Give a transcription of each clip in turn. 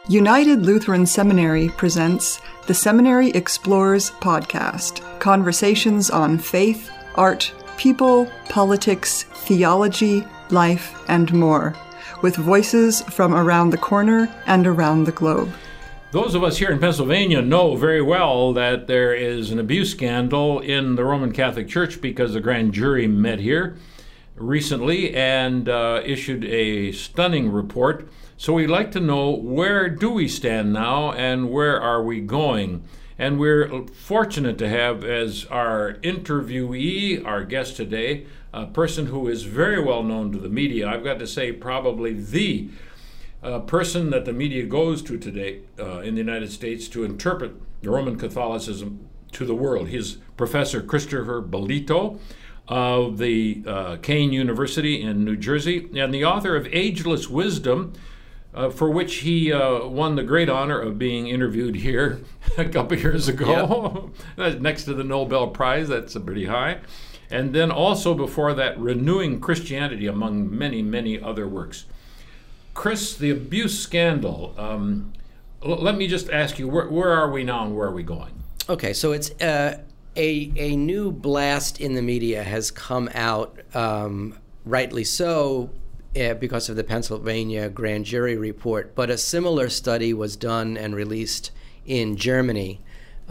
United Lutheran Seminary presents the Seminary Explores podcast, conversations on faith, art, people, politics, theology, life, and more, with voices from around the corner and around the globe. Those of us here in Pennsylvania know very well that there is an abuse scandal in the Roman Catholic Church because the grand jury met here recently and issued a stunning report. So we'd like to know, where do we stand now and where are we going? And we're fortunate to have as our interviewee, our guest today, a person who is very well known to the media. I've got to say probably the person that the media goes to today in the United States to interpret Roman Catholicism to the world. He's Professor Christopher Bolito of the Kean University in New Jersey and the author of Ageless Wisdom, for which he won the great honor of being interviewed here a couple years ago. Yep. Next to the Nobel Prize, that's pretty high. And then also before that, Renewing Christianity, among many, many other works. Chris, the abuse scandal, let me just ask you, where are we now and where are we going? Okay, so it's a new blast in the media has come out, rightly so, because of the Pennsylvania grand jury report, but a similar study was done and released in Germany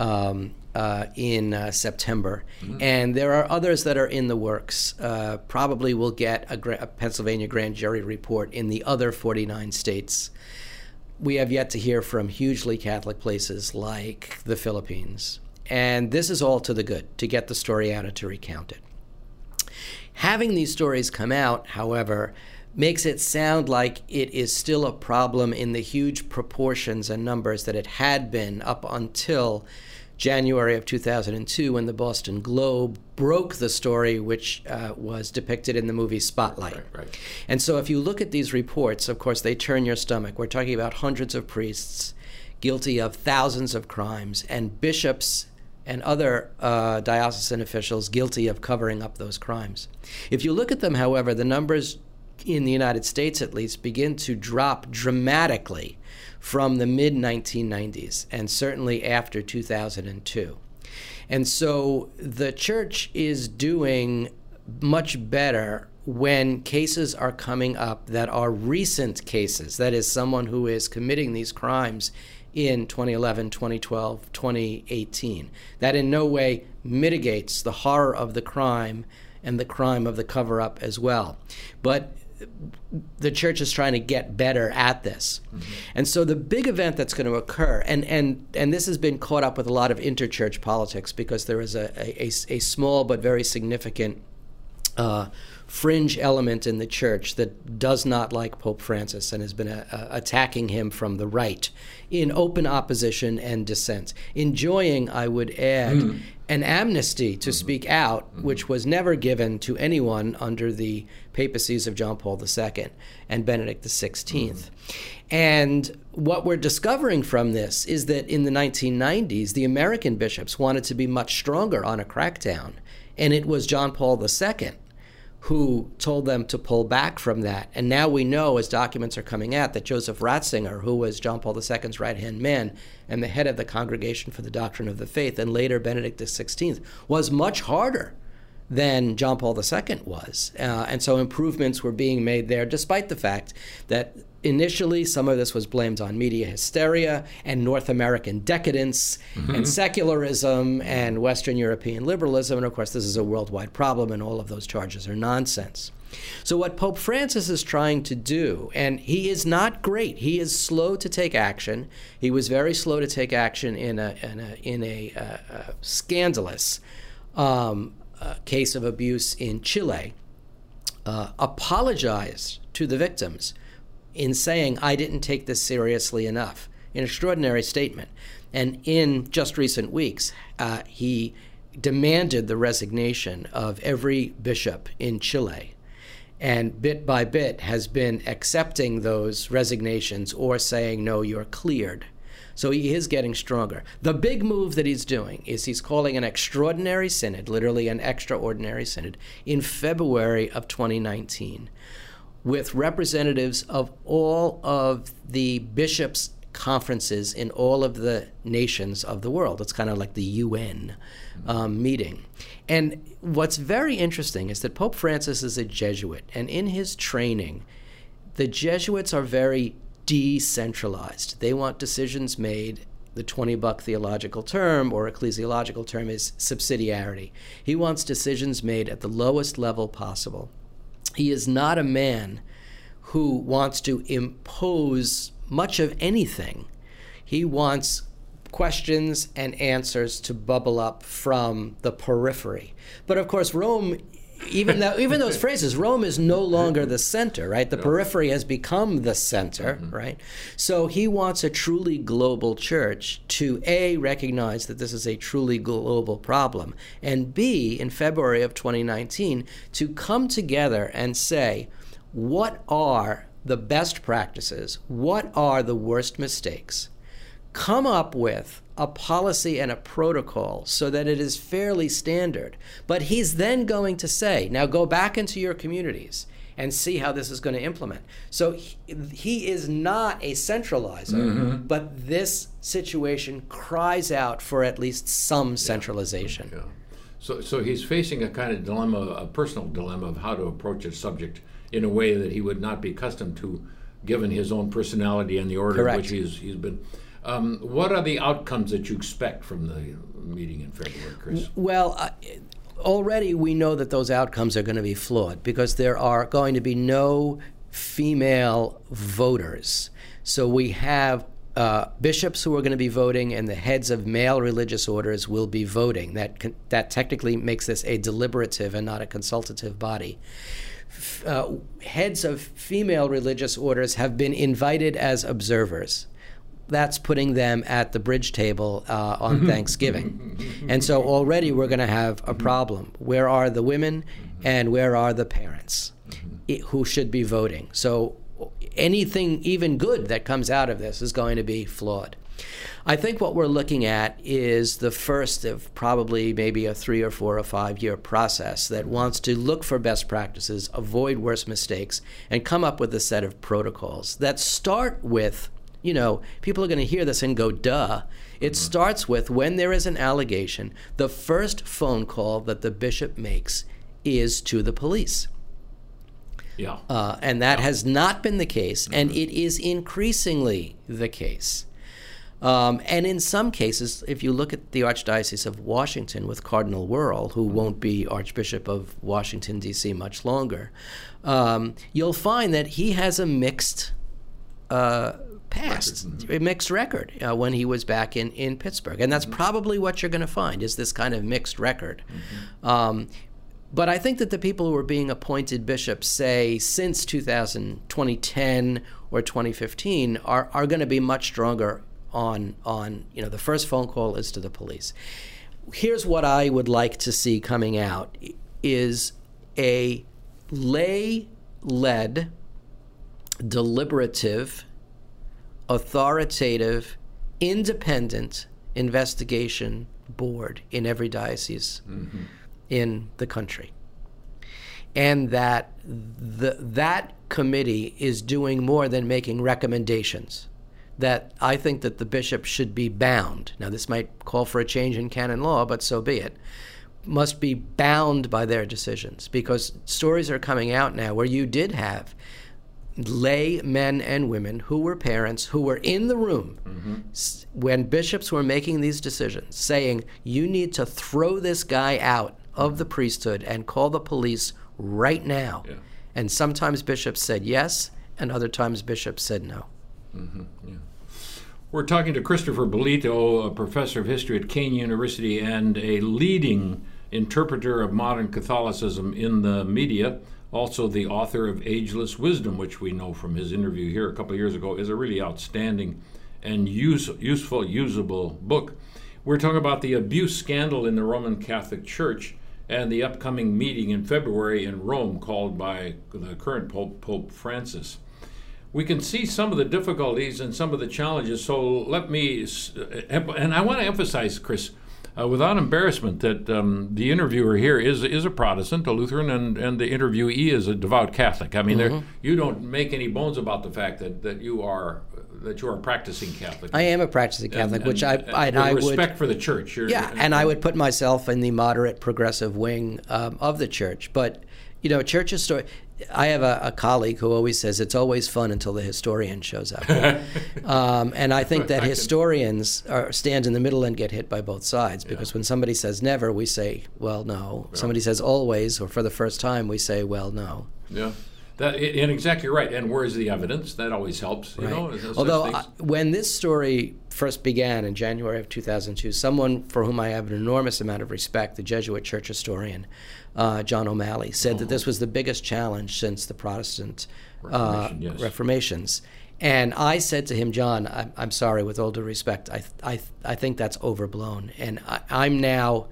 in September. Mm-hmm. And there are others that are in the works. Probably we'll get a Pennsylvania grand jury report in the other 49 states. We have yet to hear from hugely Catholic places like the Philippines. And this is all to the good, to get the story out and to recount it. Having these stories come out, however, makes it sound like it is still a problem in the huge proportions and numbers that it had been up until January of 2002, when the Boston Globe broke the story, which was depicted in the movie Spotlight. Right. And so if you look at these reports, of course, they turn your stomach. We're talking about hundreds of priests guilty of thousands of crimes, and bishops and other diocesan officials guilty of covering up those crimes. If you look at them, however, the numbers in the United States at least begin to drop dramatically from the mid-1990s and certainly after 2002. And so the church is doing much better when cases are coming up that are recent cases, that is, someone who is committing these crimes in 2011, 2012, 2018. That in no way mitigates the horror of the crime and the crime of the cover-up as well. But the church is trying to get better at this. Mm-hmm. And so the big event that's going to occur, and this has been caught up with a lot of interchurch politics because there is a small but very significant fringe element in the church that does not like Pope Francis and has been attacking him from the right in open opposition and dissent, enjoying, I would add, an amnesty to speak out, which was never given to anyone under the papacies of John Paul II and Benedict XVI. And what we're discovering from this is that in the 1990s, the American bishops wanted to be much stronger on a crackdown, and it was John Paul II who told them to pull back from that. And now we know, as documents are coming out, that Joseph Ratzinger, who was John Paul II's right-hand man and the head of the Congregation for the Doctrine of the Faith, and later Benedict XVI, was much harder than John Paul II was. And so improvements were being made there, despite the fact that initially some of this was blamed on media hysteria and North American decadence and secularism and Western European liberalism. And of course, this is a worldwide problem, and all of those charges are nonsense. So what Pope Francis is trying to do, and he is not great. He is slow to take action. He was very slow to take action in a scandalous case of abuse in Chile, apologized to the victims in saying, I didn't take this seriously enough. An extraordinary statement. And in just recent weeks, he demanded the resignation of every bishop in Chile, and bit by bit has been accepting those resignations or saying, no, you're cleared. So he is getting stronger. The big move that he's doing is he's calling an extraordinary synod, literally an extraordinary synod, in February of 2019, with representatives of all of the bishops' conferences in all of the nations of the world. It's kind of like the UN meeting. And what's very interesting is that Pope Francis is a Jesuit, and in his training, the Jesuits are very decentralized. They want decisions made. The 20-buck theological term or ecclesiological term is subsidiarity. He wants decisions made at the lowest level possible. He is not a man who wants to impose much of anything. He wants questions and answers to bubble up from the periphery. But of course, Rome, even those phrases, Rome is no longer the center, right? The periphery has become the center, right? So he wants a truly global church to A, recognize that this is a truly global problem, and B, in February of 2019, to come together and say, what are the best practices? What are the worst mistakes? Come up with a policy and a protocol so that it is fairly standard. But he's then going to say, now go back into your communities and see how this is going to implement. So he is not a centralizer, but this situation cries out for at least some centralization. So he's facing a kind of dilemma, a personal dilemma of how to approach a subject in a way that he would not be accustomed to, given his own personality and the order in which he's been. What are the outcomes that you expect from the meeting in February, Chris? Well, already we know that those outcomes are going to be flawed because there are going to be no female voters. So we have bishops who are going to be voting, and the heads of male religious orders will be voting. That technically makes this a deliberative and not a consultative body. Heads of female religious orders have been invited as observers. That's putting them at the bridge table on Thanksgiving. And so already we're going to have a problem. Where are the women and where are the parents who should be voting? So anything even good that comes out of this is going to be flawed. I think what we're looking at is the first of probably maybe a 3 or 4 or 5 year process that wants to look for best practices, avoid worse mistakes, and come up with a set of protocols that start with, people are going to hear this and go, duh. It starts with, when there is an allegation, the first phone call that the bishop makes is to the police. And that has not been the case, and it is increasingly the case. And in some cases, if you look at the Archdiocese of Washington with Cardinal Wuerl, who won't be Archbishop of Washington, D.C. much longer, you'll find that he has a mixed past, a mixed record when he was back in Pittsburgh. And that's probably what you're going to find, is this kind of mixed record. But I think that the people who are being appointed bishops, say, since 2010 or 2015, are going to be much stronger on the first phone call is to the police. Here's what I would like to see coming out is a lay-led, deliberative, authoritative, independent investigation board in every diocese in the country. And that that committee is doing more than making recommendations. That I think that the bishop should be bound. Now, this might call for a change in canon law, but so be it. Must be bound by their decisions, because stories are coming out now where you did have lay men and women who were parents who were in the room when bishops were making these decisions, saying, you need to throw this guy out of the priesthood and call the police right now. And sometimes bishops said yes, and other times bishops said no. We're talking to Christopher Bolito, a professor of history at Kean University and a leading interpreter of modern Catholicism in the media, also the author of Ageless Wisdom, which we know from his interview here a couple of years ago is a really outstanding and useful, usable book. We're talking about the abuse scandal in the Roman Catholic Church and the upcoming meeting in February in Rome called by the current Pope Francis. We can see some of the difficulties and some of the challenges, so let me, and I want to emphasize, Chris, without embarrassment, that the interviewer here is a Protestant, a Lutheran, and the interviewee is a devout Catholic. I mean, you don't make any bones about the fact that you are that you're a practicing Catholic. I am a practicing Catholic, which I with respect for the church. And I would put myself in the moderate progressive wing of the church. But, church history. I have a colleague who always says it's always fun until the historian shows up. And I think that historians stand in the middle and get hit by both sides, because when somebody says never, we say, well, no. Yeah. Somebody says always, or for the first time, we say, well, no. Yeah. And exactly right. And where's the evidence? That always helps. Right. Although when this story first began in January of 2002, someone for whom I have an enormous amount of respect, the Jesuit church historian, John O'Malley, said that this was the biggest challenge since the Protestant Reformations. And I said to him, John, I'm sorry, with all due respect, I think that's overblown. And I'm now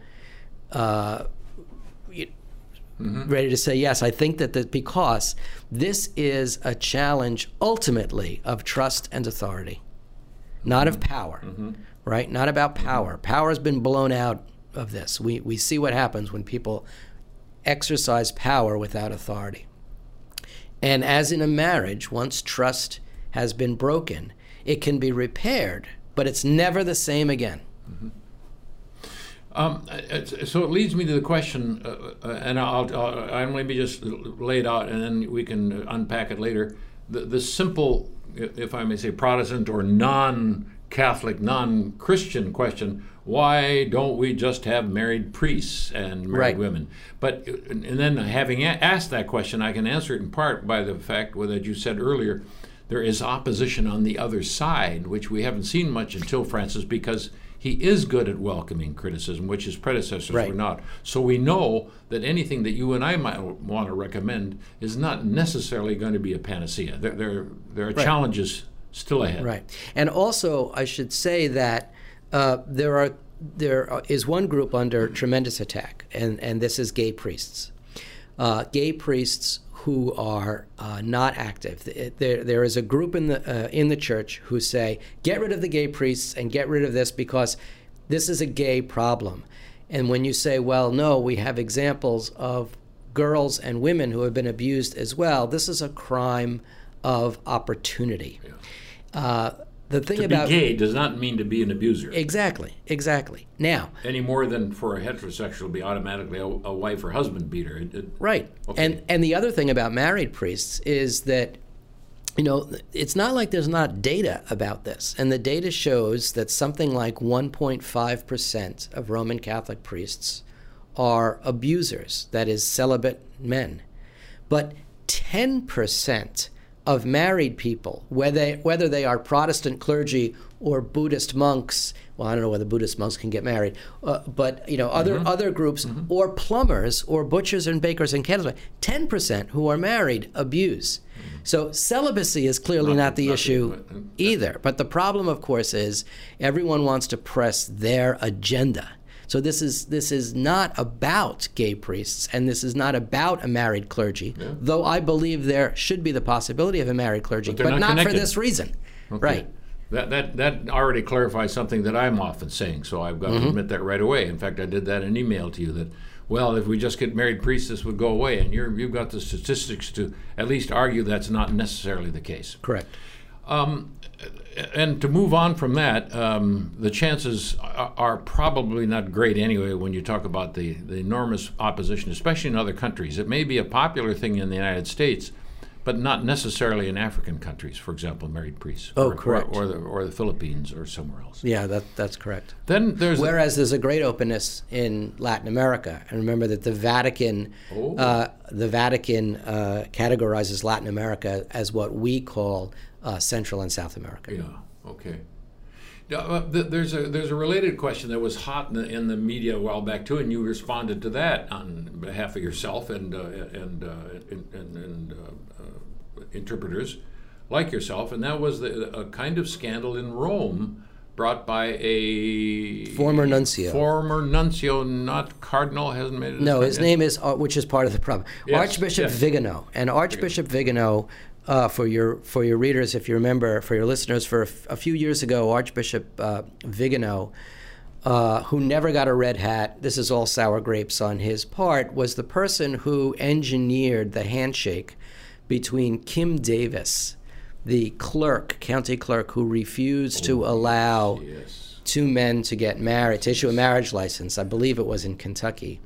ready to say yes. I think that because this is a challenge ultimately of trust and authority, not of power, right? Not about power. Power has been blown out of this. We see what happens when people exercise power without authority. And as in a marriage, once trust has been broken, it can be repaired, but it's never the same again. So it leads me to the question, and I'll maybe just lay it out, and then we can unpack it later. The simple, if I may say, Protestant or non-Catholic, non-Christian question: why don't we just have married priests and married women? But and then having asked that question, I can answer it in part by the fact that you said earlier, there is opposition on the other side, which we haven't seen much until Francis, because he is good at welcoming criticism, which his predecessors were not. So we know that anything that you and I might want to recommend is not necessarily going to be a panacea. There are challenges still ahead. Right. And also, I should say that there is one group under tremendous attack, and this is gay priests. Gay priests who are not active. There is a group in the church who say, get rid of the gay priests and get rid of this because this is a gay problem. And when you say, well, no, we have examples of girls and women who have been abused as well, this is a crime of opportunity. Yeah. To be gay does not mean to be an abuser. Exactly. Now, any more than for a heterosexual to be automatically a wife or husband beater. Right. Okay. And the other thing about married priests is that, it's not like there's not data about this. And the data shows that something like 1.5% of Roman Catholic priests are abusers, that is, celibate men. But 10% of married people, whether they are Protestant clergy or Buddhist monks, well, I don't know whether Buddhist monks can get married, but other groups, or plumbers or butchers and bakers and candlesmiths, 10% who are married abuse. So celibacy is clearly not the issue either. But the problem, of course, is everyone wants to press their agenda. So this is not about gay priests, and this is not about a married clergy, though I believe there should be the possibility of a married clergy, but not for this reason. Okay. Right. That already clarifies something that I'm often saying, so I've got to admit that right away. In fact, I did that in an email to you that, well, if we just get married priests, this would go away, and you've got the statistics to at least argue that's not necessarily the case. Correct. And to move on from that, the chances are probably not great anyway when you talk about the enormous opposition, especially in other countries. It may be a popular thing in the United States, but not necessarily in African countries, for example, married priests. Correct. Or the Philippines or somewhere else. Yeah, that's correct. Then Whereas there's a great openness in Latin America. And remember that the Vatican categorizes Latin America as what we call Central and South America. Yeah. Okay. There's a related question that was hot in the media a while back too, and you responded to that on behalf of yourself and interpreters like yourself, and that was a kind of scandal in Rome brought by a former nuncio, not cardinal, hasn't made it. No, his name is, which is part of the problem, Archbishop Vigano, and Archbishop Vigano. For your readers, if you remember, for your listeners, for a few years ago, Archbishop Vigano, who never got a red hat, this is all sour grapes on his part, was the person who engineered the handshake between Kim Davis, the county clerk, who refused to allow two men to get married, to issue a marriage license. I believe it was in Kentucky.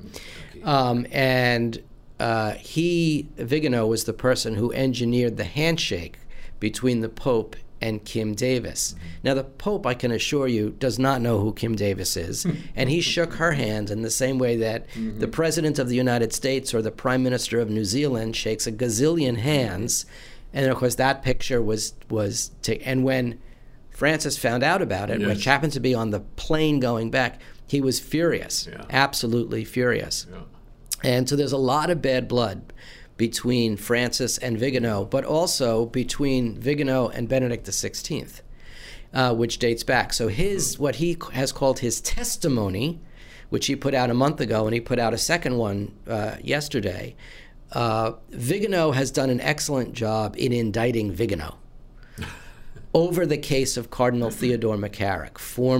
Vigano was the person who engineered the handshake between the Pope and Kim Davis. Now, the Pope, I can assure you, does not know who Kim Davis is, and he shook her hand in the same way that the President of the United States or the Prime Minister of New Zealand shakes a gazillion hands. And, of course, that picture was and when Francis found out about it, which happened to be on the plane going back, he was furious, absolutely furious. And so there's a lot of bad blood between Francis and Vigano, but also between Vigano and Benedict XVI, which dates back. So what he has called his testimony, which he put out a month ago, and he put out a second one yesterday, Vigano has done an excellent job in indicting Vigano over the case of Cardinal Theodore McCarrick,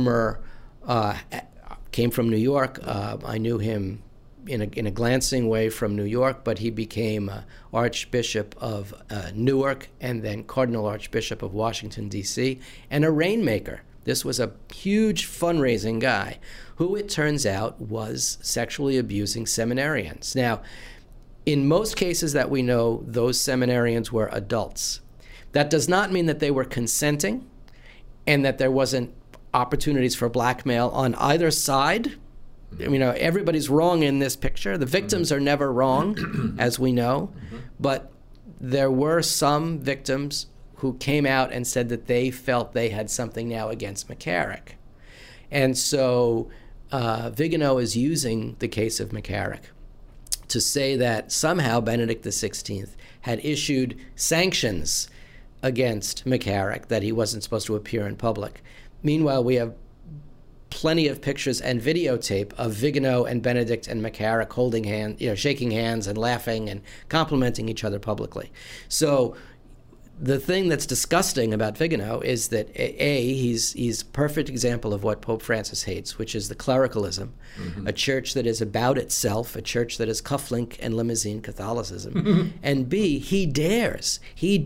came from New York. I knew him in a glancing way from New York, but he became Archbishop of Newark and then Cardinal Archbishop of Washington, D.C., and a rainmaker. This was a huge fundraising guy who, it turns out, was sexually abusing seminarians. Now, in most cases that we know, those seminarians were adults. That does not mean that they were consenting and that there wasn't opportunities for blackmail on either side. I mean, everybody's wrong in this picture. The victims are never wrong, as we know, but there were some victims who came out and said that they felt they had something now against McCarrick. And so Vigano is using the case of McCarrick to say that somehow Benedict XVI had issued sanctions against McCarrick, that he wasn't supposed to appear in public. Meanwhile, we have plenty of pictures and videotape of Vigano and Benedict and McCarrick holding hands, shaking hands and laughing and complimenting each other publicly. So the thing that's disgusting about Vigano is that he's a perfect example of what Pope Francis hates, which is the clericalism, a church that is about itself, a church that is cufflink and limousine Catholicism, and B, he dares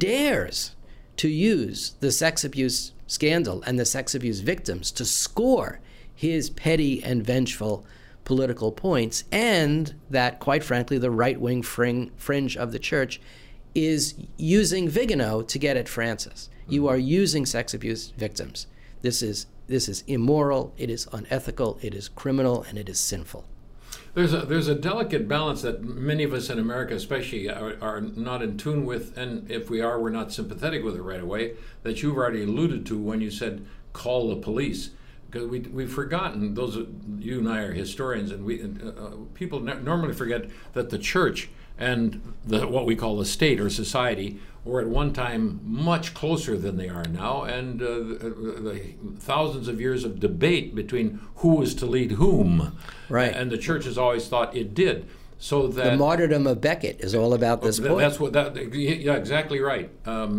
to use the sex abuse scandal and the sex abuse victims to score his petty and vengeful political points, and that, quite frankly, the right-wing fringe of the church is using Vigano to get at Francis. You are using sex abuse victims. This is immoral, it is unethical, it is criminal, and it is sinful. There's a delicate balance that many of us in America especially are not in tune with, and if we are, we're not sympathetic with it right away, that you've already alluded to when you said call the police. Because we've forgotten, you and I are historians, and people normally forget that the church and what we call the state or society were at one time much closer than they are now, and the thousands of years of debate between who was to lead whom, right? And the church has always thought it did. So that the martyrdom of Becket is all about this point. That's exactly right.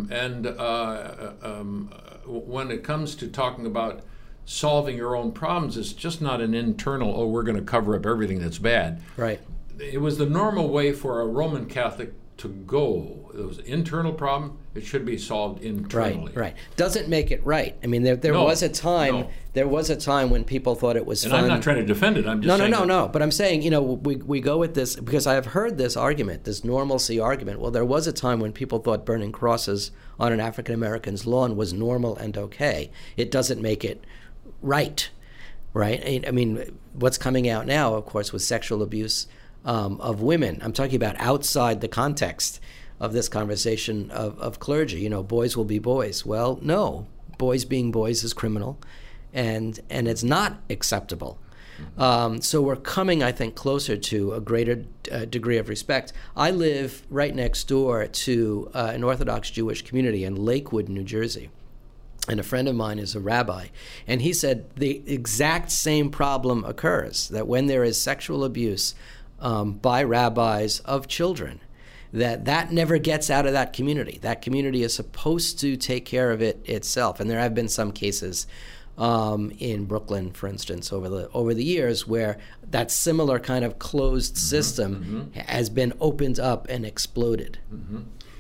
When it comes to talking about solving your own problems, it's just not an internal, we're going to cover up everything that's bad. Right. It was the normal way for a Roman Catholic to go. It was an internal problem. It should be solved internally. Right. Doesn't make it right. I mean, there was a time. No. There was a time when people thought it was and fun. I'm not trying to defend it. I'm just saying. No. But I'm saying, we go with this because I have heard this argument, this normalcy argument. Well, there was a time when people thought burning crosses on an African American's lawn was normal and okay. It doesn't make it right. I mean, what's coming out now, of course, with sexual abuse of women. I'm talking about outside the context of this conversation of clergy. Boys will be boys. Well, no, boys being boys is criminal, and it's not acceptable. So we're coming, I think, closer to a greater degree of respect. I live right next door to an Orthodox Jewish community in Lakewood, New Jersey. And a friend of mine is a rabbi, and he said the exact same problem occurs, that when there is sexual abuse by rabbis of children, that never gets out of that community. That community is supposed to take care of it itself. And there have been some cases in Brooklyn, for instance, over the years where that similar kind of closed system has been opened up and exploded.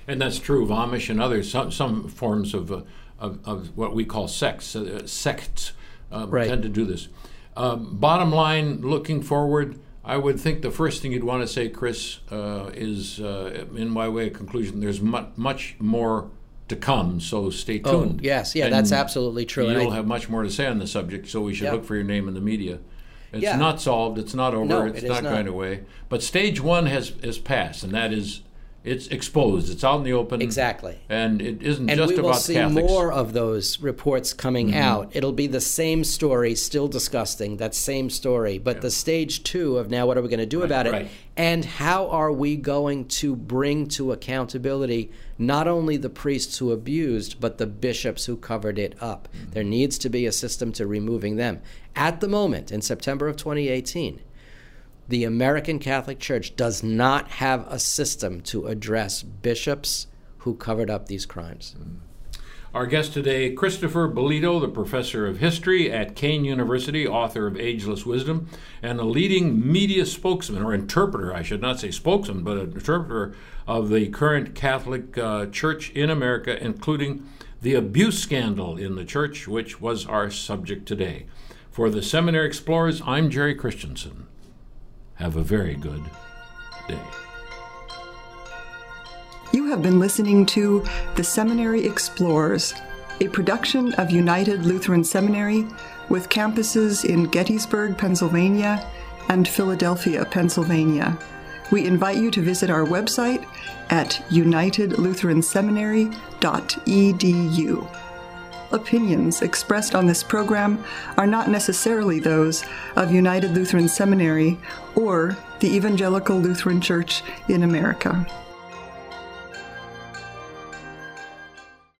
And that's true of Amish and others, some forms of what we call sects. Sects tend to do this. Bottom line, looking forward, I would think the first thing you'd want to say, Chris, is, in my way of conclusion, there's much more to come, so stay tuned. Oh, yes, that's absolutely true. You'll have much more to say on the subject, so we should look for your name in the media. It's not solved, it's not over, No, it's it not is not. going away. But stage one has passed, and that is, it's exposed, it's out in the open. Exactly. And it isn't And just we will about see Catholics. more of those reports coming out. It'll be the same story, still disgusting, that same story. But the stage two of now, what are we going to do about it? Right. And how are we going to bring to accountability not only the priests who abused, but the bishops who covered it up? There needs to be a system to removing them. At the moment, in September of 2018, the American Catholic Church does not have a system to address bishops who covered up these crimes. Our guest today, Christopher Bolito, the professor of history at Kean University, author of Ageless Wisdom, and a leading media spokesman, or interpreter, I should not say spokesman, but an interpreter of the current Catholic Church in America, including the abuse scandal in the church, which was our subject today. For the Seminary Explorers, I'm Jerry Christensen. Have a very good day. You have been listening to The Seminary Explorers, a production of United Lutheran Seminary with campuses in Gettysburg, Pennsylvania and Philadelphia, Pennsylvania. We invite you to visit our website at unitedlutheranseminary.edu. Opinions expressed on this program are not necessarily those of United Lutheran Seminary or the Evangelical Lutheran Church in America.